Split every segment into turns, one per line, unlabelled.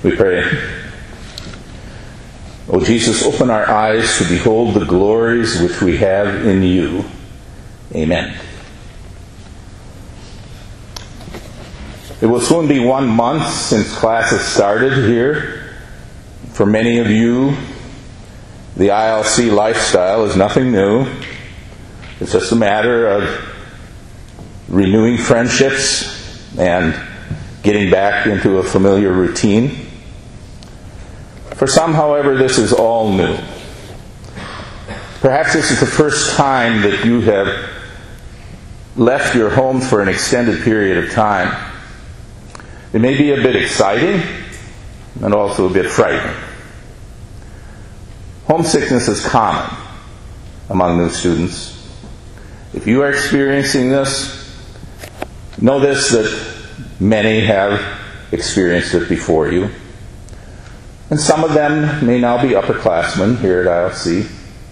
We pray. O Jesus, open our eyes to behold the glories which we have in you. Amen. It will soon be 1 month since classes started here. For many of you, the ILC lifestyle is nothing new. It's just a matter of renewing friendships and getting back into a familiar routine. For some, however, this is all new. Perhaps this is the first time that you have left your home for an extended period of time. It may be a bit exciting and also a bit frightening. Homesickness is common among new students. If you are experiencing this, know this, that many have experienced it before you. And some of them may now be upperclassmen here at ILC.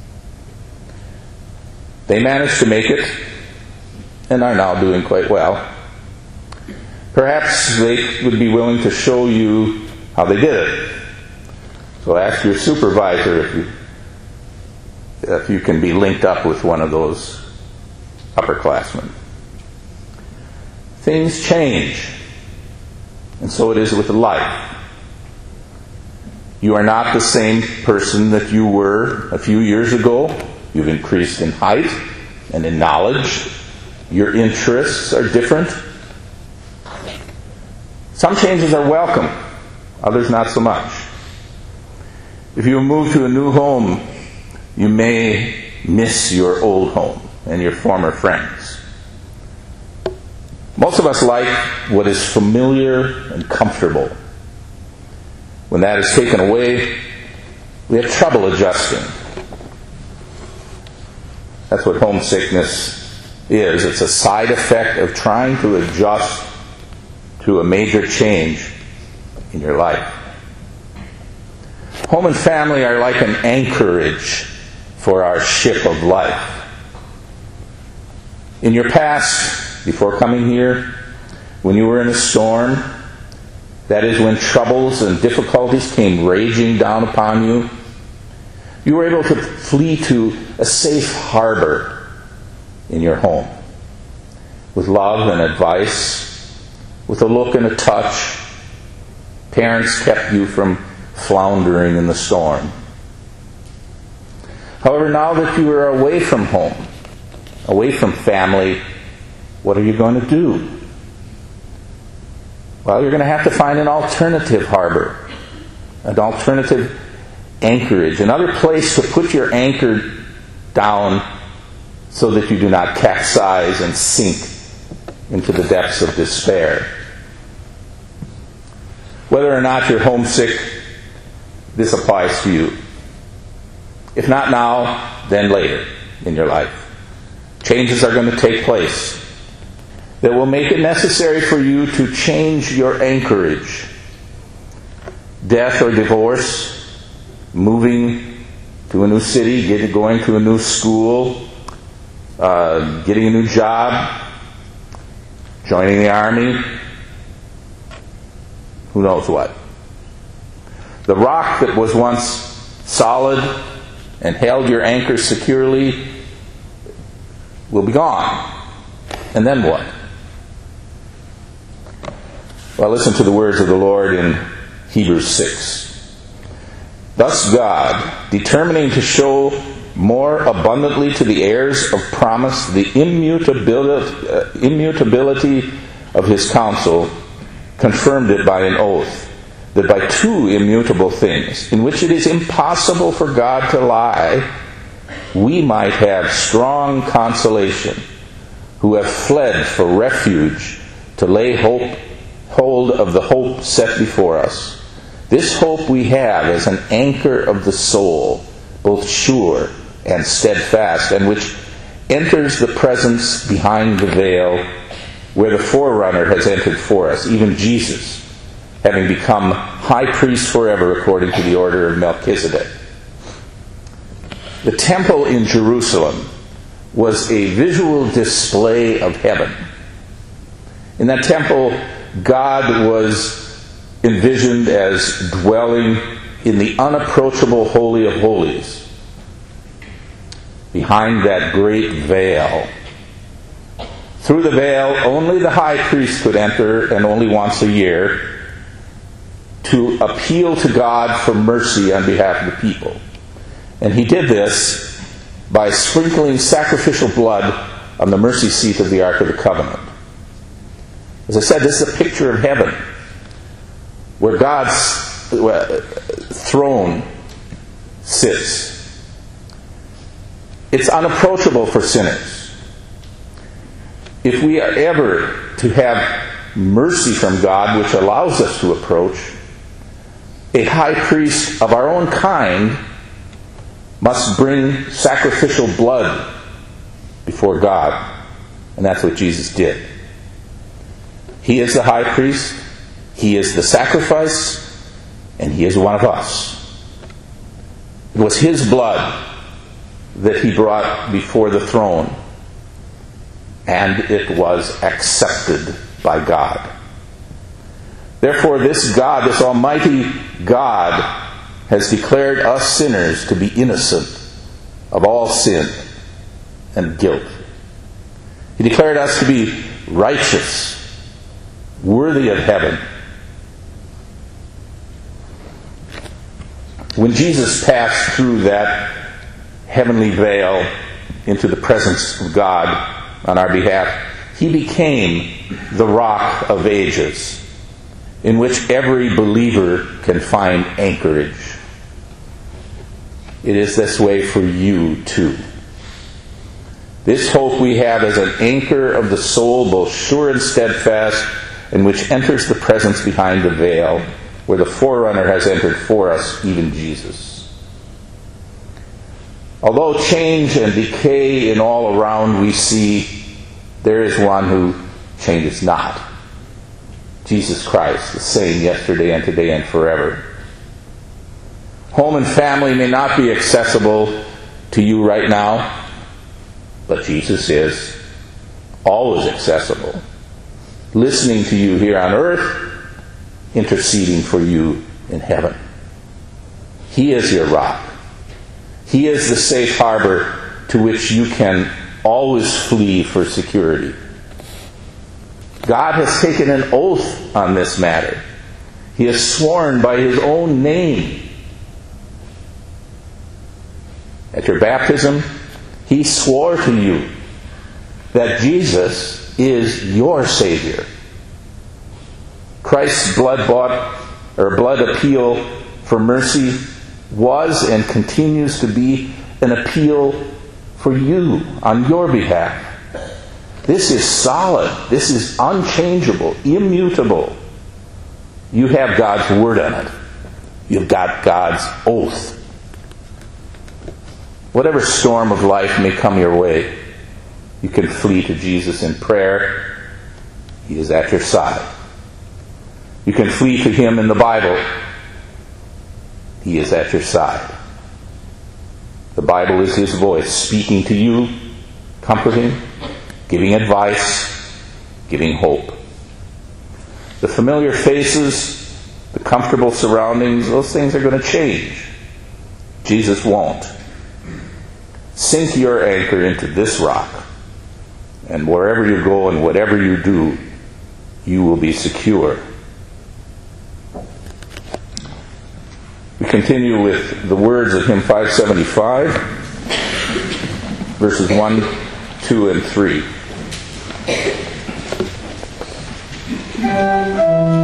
They managed to make it and are now doing quite well. Perhaps they would be willing to show you how they did it. So ask your supervisor if you can be linked up with one of those upperclassmen. Things change, and so it is with life. You are not the same person that you were a few years ago. You've increased in height and in knowledge. Your interests are different. Some changes are welcome, others not so much. If you move to a new home, you may miss your old home and your former friends. Most of us like what is familiar and comfortable. When that is taken away, we have trouble adjusting. That's what homesickness is. It's a side effect of trying to adjust to a major change in your life. Home and family are like an anchorage for our ship of life. In your past, before coming here, when you were in a storm, that is when troubles and difficulties came raging down upon you, you were able to flee to a safe harbor in your home with love and advice, with a look and a touch. Parents kept you from floundering in the storm. However, now that you are away from home, away from family, what are you going to do? Well, you're going to have to find an alternative harbor, an alternative anchorage, another place to put your anchor down so that you do not capsize and sink into the depths of despair. Whether or not you're homesick, this applies to you. If not now, then later in your life. Changes are going to take place that will make it necessary for you to change your anchorage. Death or divorce, moving to a new city, going to a new school, getting a new job, joining the army, who knows what. The rock that was once solid and held your anchor securely will be gone. And then what? Well, listen to the words of the Lord in Hebrews 6. Thus God, determining to show more abundantly to the heirs of promise the immutability of his counsel, confirmed it by an oath, that by two immutable things, in which it is impossible for God to lie, we might have strong consolation, who have fled for refuge to lay hold of the hope set before us. This hope we have as an anchor of the soul, both sure and steadfast, and which enters the presence behind the veil, where the forerunner has entered for us, even Jesus, having become high priest forever according to the order of Melchizedek. The temple in Jerusalem was a visual display of heaven. In that temple, God was envisioned as dwelling in the unapproachable Holy of Holies, behind that great veil. Through the veil, only the high priest could enter, and only once a year, to appeal to God for mercy on behalf of the people. And he did this by sprinkling sacrificial blood on the mercy seat of the Ark of the Covenant. As I said, this is a picture of heaven, where God's throne sits. It's unapproachable for sinners. If we are ever to have mercy from God, which allows us to approach, a high priest of our own kind must bring sacrificial blood before God. And that's what Jesus did. He is the high priest, he is the sacrifice, and he is one of us. It was his blood that he brought before the throne, and it was accepted by God. Therefore, this God, this Almighty God, has declared us sinners to be innocent of all sin and guilt. He declared us to be righteous, worthy of heaven. When Jesus passed through that heavenly veil into the presence of God on our behalf, he became the rock of ages, in which every believer can find anchorage. It is this way for you too. This hope we have as an anchor of the soul, both sure and steadfast, and which enters the presence behind the veil, where the forerunner has entered for us, even Jesus. Although change and decay in all around we see, there is one who changes not. Jesus Christ, the same yesterday and today and forever. Home and family may not be accessible to you right now, but Jesus is always accessible, listening to you here on earth, interceding for you in heaven. He is your rock. He is the safe harbor to which you can always flee for security. God has taken an oath on this matter. He has sworn by his own name. At your baptism, he swore to you that Jesus is your Savior. Christ's blood appeal for mercy was and continues to be an appeal for you on your behalf. This is solid. This is unchangeable, immutable. You have God's word on it. You've got God's oath. Whatever storm of life may come your way, you can flee to Jesus in prayer. He is at your side. You can flee to him in the Bible. He is at your side. The Bible is his voice speaking to you, comforting, giving advice, giving hope. The familiar faces, the comfortable surroundings, those things are going to change. Jesus won't. Sink your anchor into this rock, and wherever you go and whatever you do, you will be secure. We continue with the words of hymn 575, verses 1, 2, and 3.